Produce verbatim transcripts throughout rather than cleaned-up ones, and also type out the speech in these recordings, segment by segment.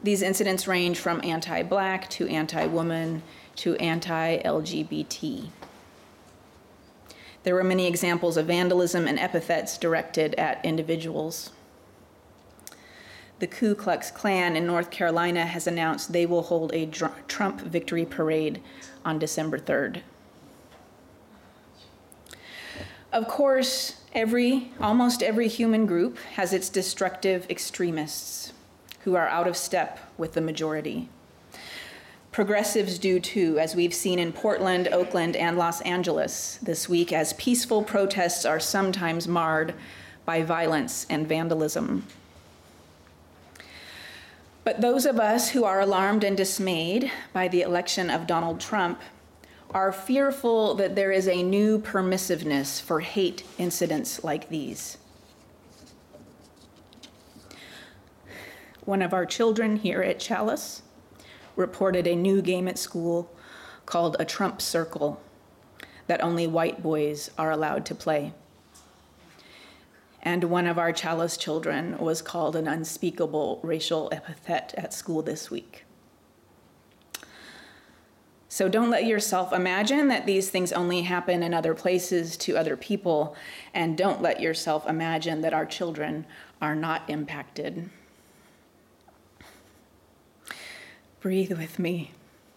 These incidents range from anti-Black to anti-woman to anti-L G B T. There were many examples of vandalism and epithets directed at individuals. The Ku Klux Klan in North Carolina has announced they will hold a Trump victory parade on December third. Of course, every, almost every human group has its destructive extremists who are out of step with the majority. Progressives do too, as we've seen in Portland, Oakland, and Los Angeles this week, as peaceful protests are sometimes marred by violence and vandalism. But those of us who are alarmed and dismayed by the election of Donald Trump are fearful that there is a new permissiveness for hate incidents like these. One of our children here at Chalice reported a new game at school called a Trump Circle that only white boys are allowed to play. And one of our Chalice children was called an unspeakable racial epithet at school this week. So don't let yourself imagine that these things only happen in other places to other people, and don't let yourself imagine that our children are not impacted. Breathe with me.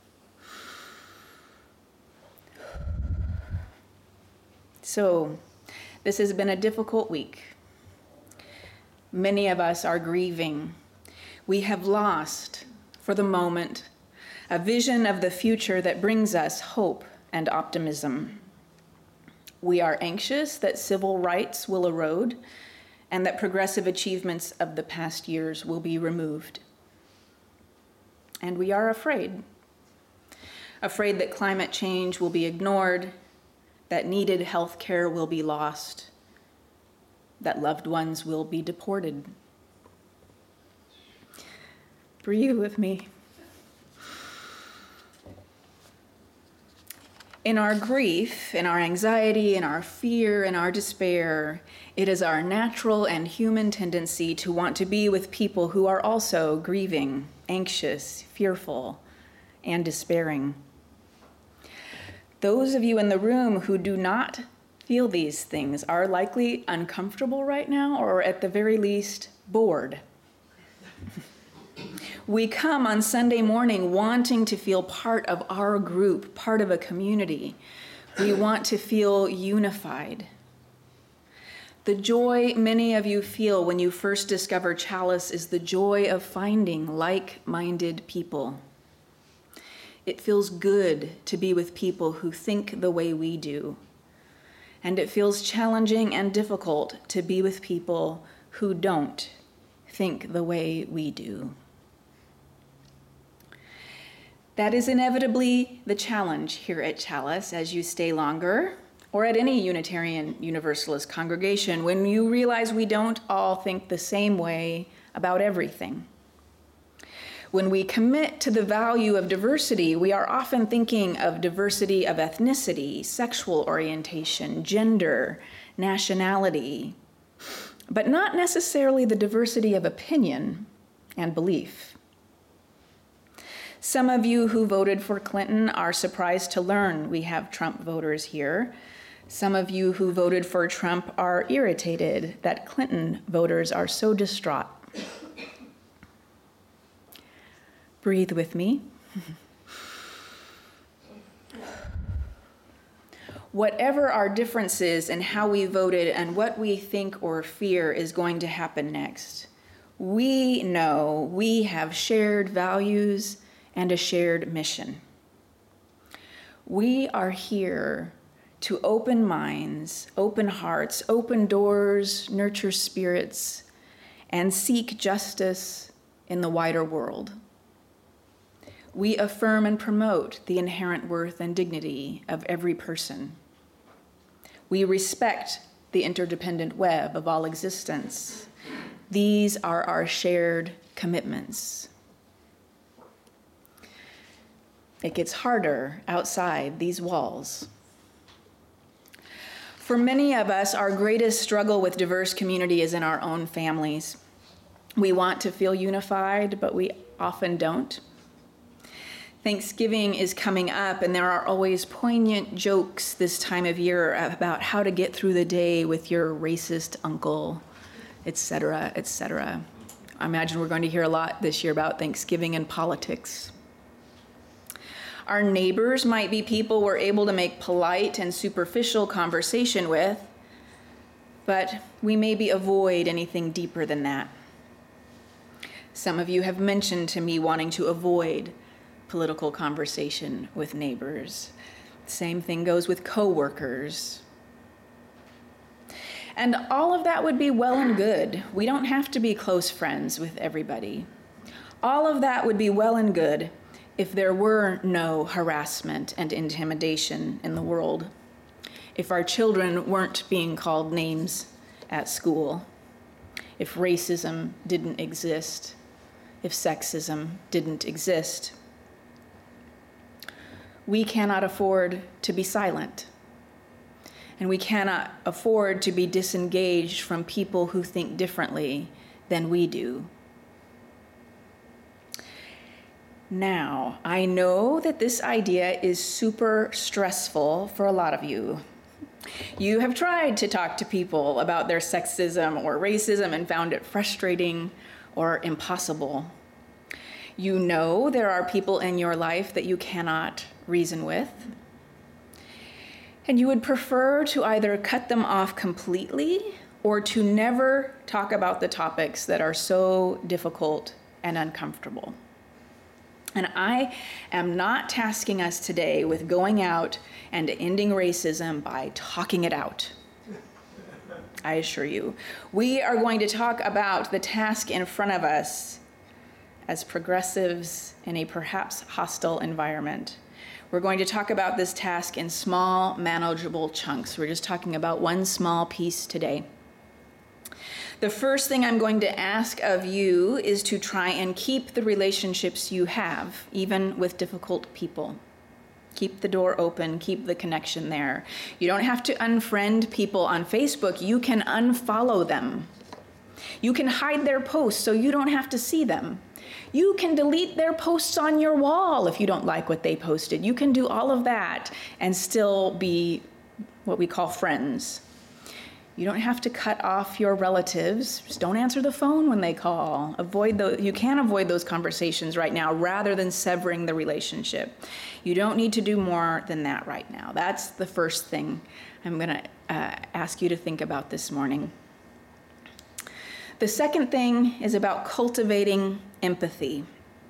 So, this has been a difficult week. Many of us are grieving. We have lost, for the moment, a vision of the future that brings us hope and optimism. We are anxious that civil rights will erode and that progressive achievements of the past years will be removed. And we are afraid, afraid that climate change will be ignored, that needed health care will be lost, that loved ones will be deported. Breathe with me. In our grief, in our anxiety, in our fear, in our despair, it is our natural and human tendency to want to be with people who are also grieving, anxious, fearful, and despairing. Those of you in the room who do not feel these things are likely uncomfortable right now, or at the very least, bored. We come on Sunday morning wanting to feel part of our group, part of a community. We want to feel unified. The joy many of you feel when you first discover Chalice is the joy of finding like-minded people. It feels good to be with people who think the way we do. And it feels challenging and difficult to be with people who don't think the way we do. That is inevitably the challenge here at Chalice as you stay longer, or at any Unitarian Universalist congregation, when you realize we don't all think the same way about everything. When we commit to the value of diversity, we are often thinking of diversity of ethnicity, sexual orientation, gender, nationality, but not necessarily the diversity of opinion and belief. Some of you who voted for Clinton are surprised to learn we have Trump voters here. Some of you who voted for Trump are irritated that Clinton voters are so distraught. Breathe with me. Whatever our differences in how we voted and what we think or fear is going to happen next, we know we have shared values and a shared mission. We are here to open minds, open hearts, open doors, nurture spirits, and seek justice in the wider world. We affirm and promote the inherent worth and dignity of every person. We respect the interdependent web of all existence. These are our shared commitments. It gets harder outside these walls. For many of us, our greatest struggle with diverse community is in our own families. We want to feel unified, but we often don't. Thanksgiving is coming up, and there are always poignant jokes this time of year about how to get through the day with your racist uncle, et cetera, et cetera. I imagine we're going to hear a lot this year about Thanksgiving and politics. Our neighbors might be people we're able to make polite and superficial conversation with, but we maybe avoid anything deeper than that. Some of you have mentioned to me wanting to avoid political conversation with neighbors. Same thing goes with coworkers. And all of that would be well and good. We don't have to be close friends with everybody. All of that would be well and good if there were no harassment and intimidation in the world, if our children weren't being called names at school, if racism didn't exist, if sexism didn't exist. We cannot afford to be silent, and we cannot afford to be disengaged from people who think differently than we do. Now, I know that this idea is super stressful for a lot of you. You have tried to talk to people about their sexism or racism and found it frustrating or impossible. You know there are people in your life that you cannot reason with, and you would prefer to either cut them off completely or to never talk about the topics that are so difficult and uncomfortable. And I am not tasking us today with going out and ending racism by talking it out. I assure you. We are going to talk about the task in front of us as progressives in a perhaps hostile environment. We're going to talk about this task in small, manageable chunks. We're just talking about one small piece today. The first thing I'm going to ask of you is to try and keep the relationships you have, even with difficult people. Keep the door open, keep the connection there. You don't have to unfriend people on Facebook. You can unfollow them. You can hide their posts so you don't have to see them. You can delete their posts on your wall if you don't like what they posted. You can do all of that and still be what we call friends. You don't have to cut off your relatives. Just don't answer the phone when they call. Avoid those. You can avoid those conversations right now rather than severing the relationship. You don't need to do more than that right now. That's the first thing I'm going to uh, ask you to think about this morning. The second thing is about cultivating empathy.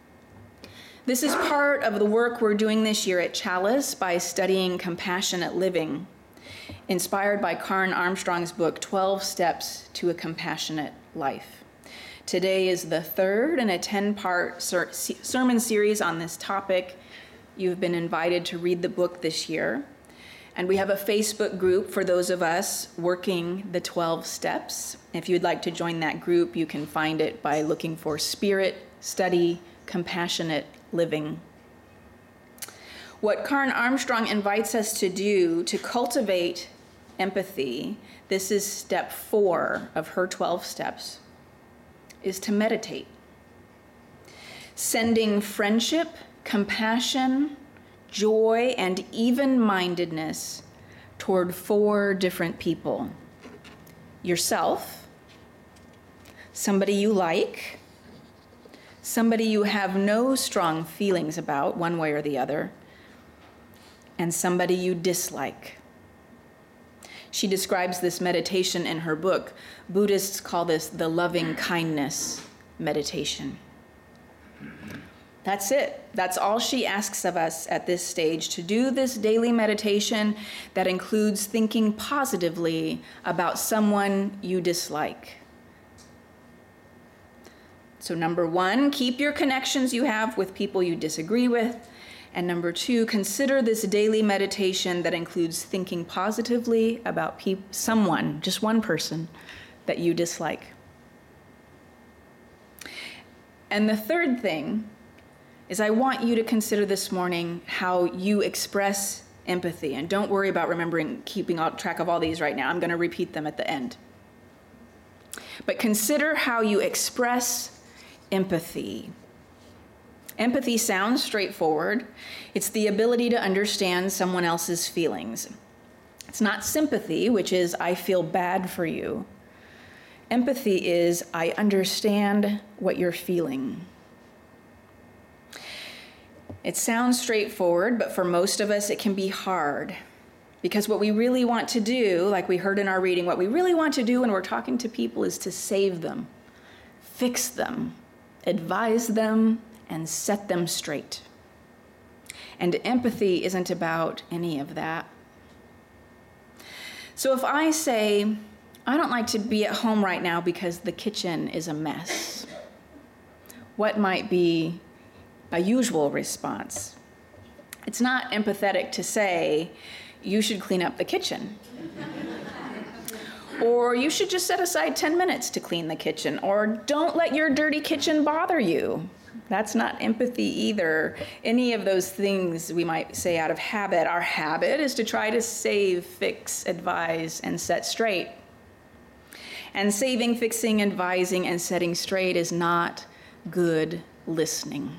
This is part of the work we're doing this year at Chalice by studying compassionate living, inspired by Karen Armstrong's book, twelve Steps to a Compassionate Life. Today is the third in a ten-part ser- sermon series on this topic. You've been invited to read the book this year. And we have a Facebook group for those of us working the twelve steps. If you'd like to join that group, you can find it by looking for Spirit Study Compassionate Living. What Karen Armstrong invites us to do to cultivate empathy, this is step four of her twelve steps, is to meditate. Sending friendship, compassion, joy, and even-mindedness toward four different people. Yourself, somebody you like, somebody you have no strong feelings about one way or the other, and somebody you dislike. She describes this meditation in her book. Buddhists call this the loving kindness meditation. That's it. That's all she asks of us at this stage, to do this daily meditation that includes thinking positively about someone you dislike. So number one, keep your connections you have with people you disagree with. And number two, consider this daily meditation that includes thinking positively about pe- someone, just one person, that you dislike. And the third thing is I want you to consider this morning how you express empathy. And don't worry about remembering, keeping track of all these right now. I'm going to repeat them at the end. But consider how you express empathy. Empathy sounds straightforward. It's the ability to understand someone else's feelings. It's not sympathy, which is, I feel bad for you. Empathy is, I understand what you're feeling. It sounds straightforward, but for most of us, it can be hard. Because what we really want to do, like we heard in our reading, what we really want to do when we're talking to people is to save them, fix them, advise them, and set them straight. And empathy isn't about any of that. So if I say, I don't like to be at home right now because the kitchen is a mess, what might be a usual response? It's not empathetic to say, you should clean up the kitchen. Or you should just set aside ten minutes to clean the kitchen. Or don't let your dirty kitchen bother you. That's not empathy either. Any of those things we might say out of habit. Our habit is to try to save, fix, advise, and set straight. And saving, fixing, advising, and setting straight is not good listening.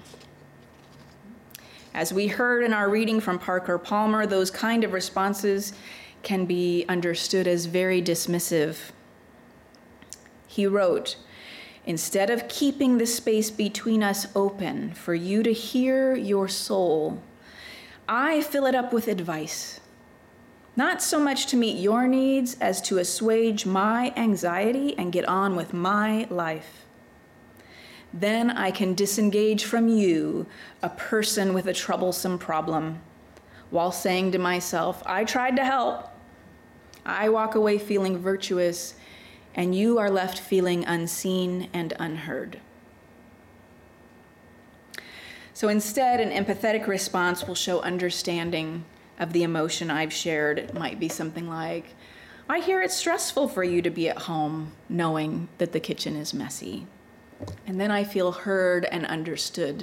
As we heard in our reading from Parker Palmer, those kind of responses can be understood as very dismissive. He wrote, instead of keeping the space between us open for you to hear your soul, I fill it up with advice, not so much to meet your needs as to assuage my anxiety and get on with my life. Then I can disengage from you, a person with a troublesome problem, while saying to myself, I tried to help. I walk away feeling virtuous, and you are left feeling unseen and unheard. So instead, an empathetic response will show understanding of the emotion I've shared. It might be something like, I hear it's stressful for you to be at home knowing that the kitchen is messy. And then I feel heard and understood.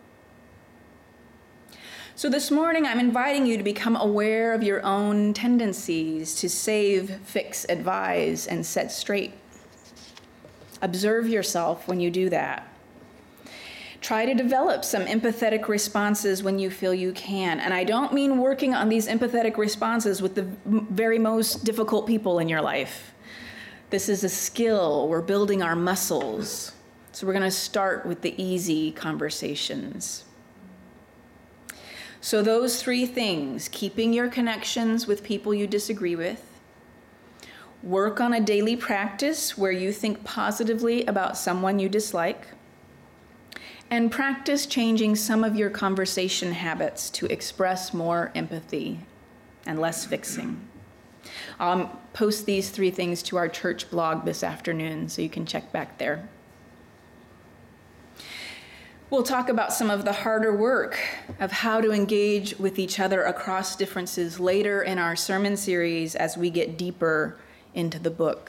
So this morning, I'm inviting you to become aware of your own tendencies to save, fix, advise, and set straight. Observe yourself when you do that. Try to develop some empathetic responses when you feel you can. And I don't mean working on these empathetic responses with the very most difficult people in your life. This is a skill. We're building our muscles. So we're going to start with the easy conversations. So those three things, keeping your connections with people you disagree with, work on a daily practice where you think positively about someone you dislike, and practice changing some of your conversation habits to express more empathy and less fixing. I'll post these three things to our church blog this afternoon, so you can check back there. We'll talk about some of the harder work of how to engage with each other across differences later in our sermon series as we get deeper into the book.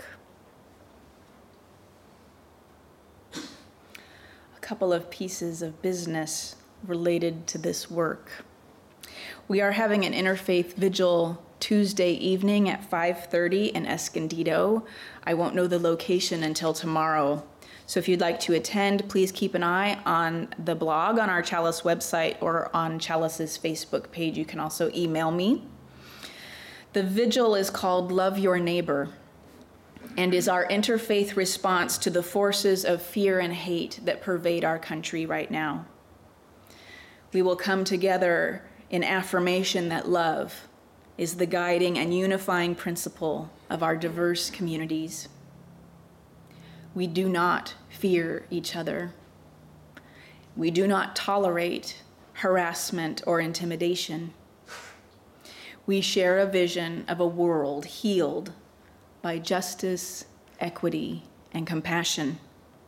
A couple of pieces of business related to this work. We are having an interfaith vigil Tuesday evening at five thirty in Escondido. I won't know the location until tomorrow. So if you'd like to attend, please keep an eye on the blog on our Chalice website or on Chalice's Facebook page. You can also email me. The vigil is called Love Your Neighbor and is our interfaith response to the forces of fear and hate that pervade our country right now. We will come together in affirmation that love is the guiding and unifying principle of our diverse communities. We do not fear each other. We do not tolerate harassment or intimidation. We share a vision of a world healed by justice, equity, and compassion.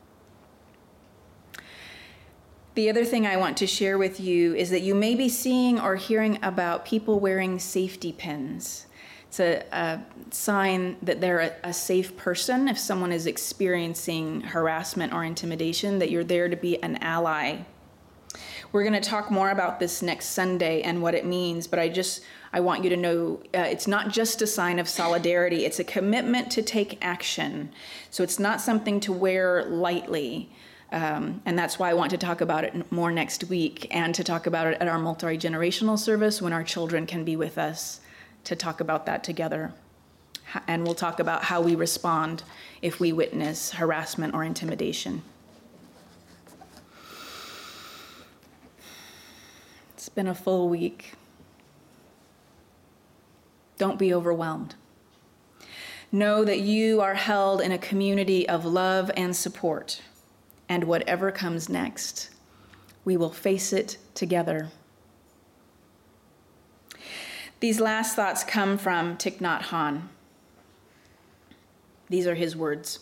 The other thing I want to share with you is that you may be seeing or hearing about people wearing safety pins. It's a, a sign that they're a, a safe person. If someone is experiencing harassment or intimidation, that you're there to be an ally. We're going to talk more about this next Sunday and what it means, but I just, I want you to know uh, it's not just a sign of solidarity. It's a commitment to take action. So it's not something to wear lightly. Um, and that's why I want to talk about it more next week, and to talk about it at our multi-generational service when our children can be with us to talk about that together. And we'll talk about how we respond if we witness harassment or intimidation. It's been a full week. Don't be overwhelmed. Know that you are held in a community of love and support, and whatever comes next, we will face it together. These last thoughts come from Thich Nhat Hanh. These are his words.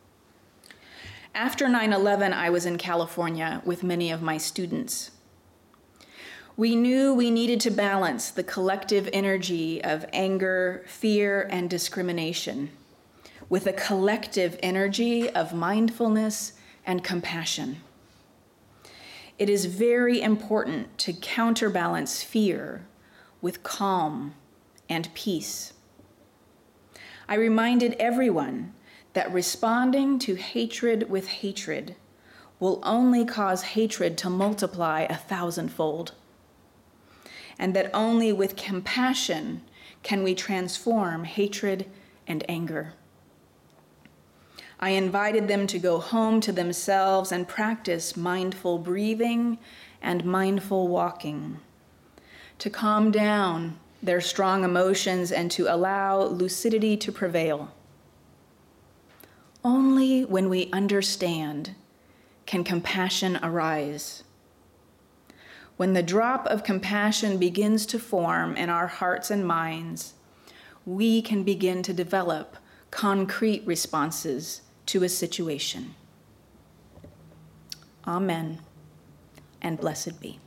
After nine eleven, I was in California with many of my students. We knew we needed to balance the collective energy of anger, fear, and discrimination with a collective energy of mindfulness and compassion. It is very important to counterbalance fear with calm and peace. I reminded everyone that responding to hatred with hatred will only cause hatred to multiply a thousandfold, and that only with compassion can we transform hatred and anger. I invited them to go home to themselves and practice mindful breathing and mindful walking, to calm down their strong emotions and to allow lucidity to prevail. Only when we understand can compassion arise. When the drop of compassion begins to form in our hearts and minds, we can begin to develop concrete responses to a situation. Amen, and blessed be.